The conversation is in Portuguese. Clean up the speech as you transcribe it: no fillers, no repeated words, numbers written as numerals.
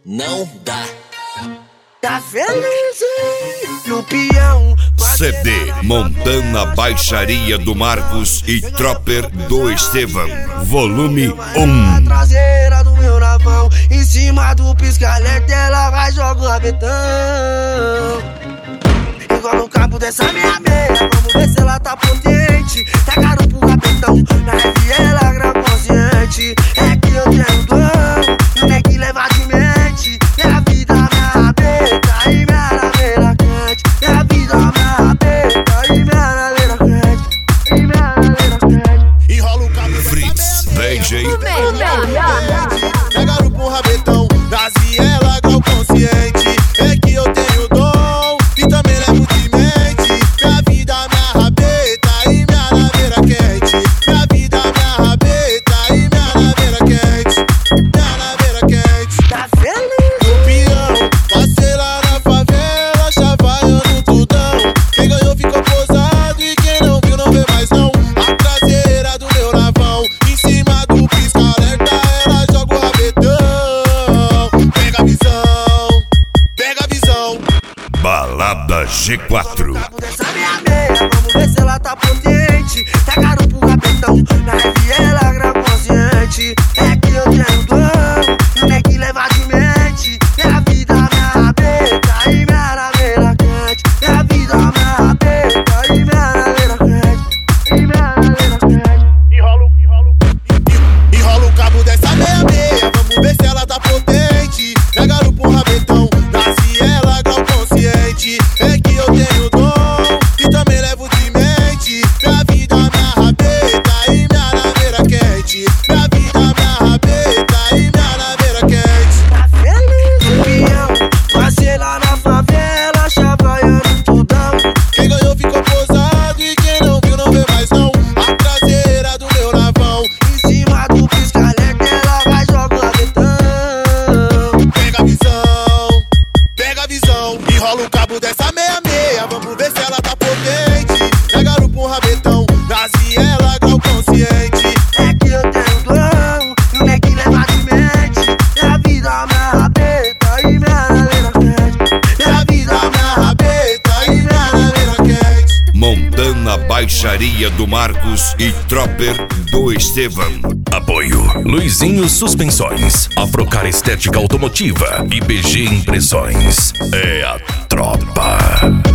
não dá. Tá feliz, hein? No peão. CD Montana Baixaria do Marcos e Tropper do Estevam, volume 1. Traseira do meu navão, em cima do pisca-alerta ela vai jogar um betão. Igual no cabo dessa minha meia, vamos ver se ela tá potente. Tacaram pro rabetão, na rave ela grava consciente. É que eu tenho dom, não tem que levar de mente. Minha vida, minha rabeta e minha naveira quente. Minha vida, minha rabeta e minha naveira quente. E minha naveira quente. Enrola o cabo Fritz, DJ. Pegaram pro rabetão, das vielas grau consciente. É que eu tenho dom e também levo de mente. Minha vida, minha rabeta e minha naveira quente. Minha vida, minha rabeta e minha naveira quente. Minha naveira quente. Tá feliz? No peão, passei lá na favela, chavaiando tudão. Quem ganhou ficou posado e quem não viu não vê mais não. A traseira do meu navão, em cima do pisca-alerta ela joga o rabetão. Pega a visão, pega a visão. Balada G4. Dessa minha meia, vamos ver se ela tá potente. Tacaram pro rabetão, na rave ela grava consciente. É que eu tenho dom, não tem que levar de mente. Minha vida, minha rabeta e minha naveira quente. Minha vida, minha rabeta e minha naveira quente. E minha naveira quente. Enrola o cabo dessa meia, vamos ver se ela tá potente. Pegaram pro rabetão, nasce ela grau consciente. É que eu tenho dom e também levo de mente. Minha vida, minha rabeta e minha naveira quente. Minha vida, minha rabeta e minha naveira quente. Tá feliz? Peão, passei lá na favela, chavaiando tudão. Quem ganhou ficou posado e quem não viu não vê mais não. A traseira do meu navão, Em cima do pisca-alerta ela vai jogar betão. pega a visão, pega a visão. Enrola o cabo dessa meia, vamos ver se ela tá potente. Pegaram pro rabetão, das vielas grau consciente. É que eu tenho dom, não tem que levar de mente. Minha vida, minha rabeta e minha naveira quente. Minha vida, minha rabeta e minha naveira quente. Montana Baixaria do Marcos e Tropper do Estevam. Apoio Luizinho Suspensões, Afrocar Estética Automotiva e BG Impressões. É a tropa.